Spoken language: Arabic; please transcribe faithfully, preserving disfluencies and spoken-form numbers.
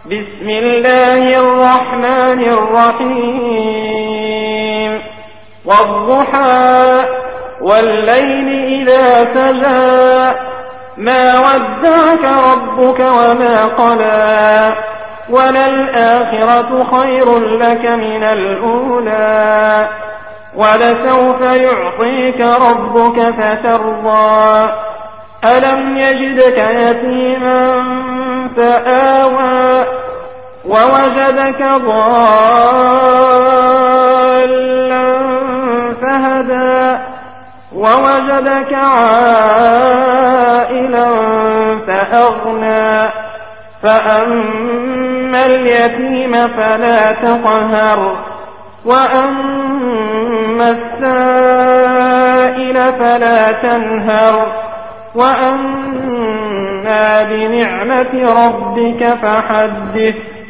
بسم الله الرحمن الرحيم والضحى والليل إذا سجى ما ودعك ربك وما قلى وللآخرة خير لك من الأولى ولسوف يعطيك ربك فترضى ألم يجدك يتيما فآوى ووجدك ضالا فهدى ووجدك عائلا فأغنى فأما اليتيم فلا تقهر وأما السائل فلا تنهر وأما بنعمة ربك فحدث